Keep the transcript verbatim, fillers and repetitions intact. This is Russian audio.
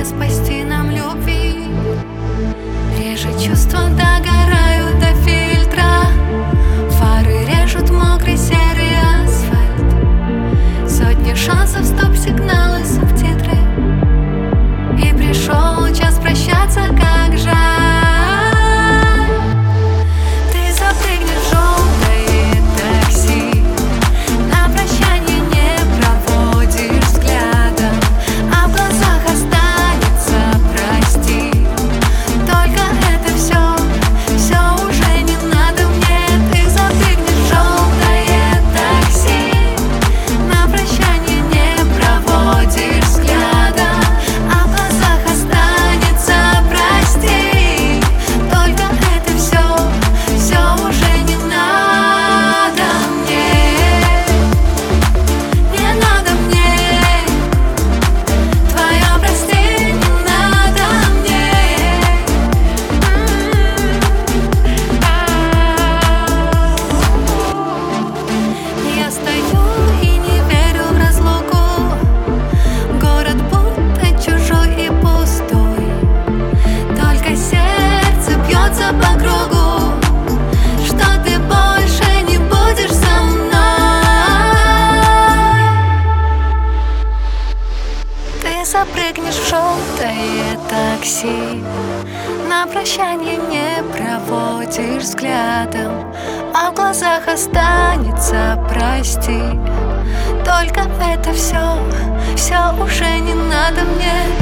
не спасти нам любви. Режет чувства, догорают до фильтра. Фары режут мокрый серый асфальт. Сотни шансов, стоп-сигналы, субтитры. И пришел час прощаться, как жаль. Ты запрыгнешь в желтое такси, на прощание не проводишь взглядом, а в глазах останется прости. Только это все, все уже не надо мне. Ты запрыгнешь в желтое такси, на прощание не проводишь взглядом, а в глазах останется прости. Только это все, все уже не надо мне. Не надо мне твое прости, не надо мне. Я стою и не верю в разлуку. Город будто чужой и пустой. Только сердце бьется по кругу, что ты больше не будешь со мной. Ты запрыгнешь в желтое такси, на прощание не проводишь взглядом, а в глазах останется прости. Только это все, все уже не надо мне.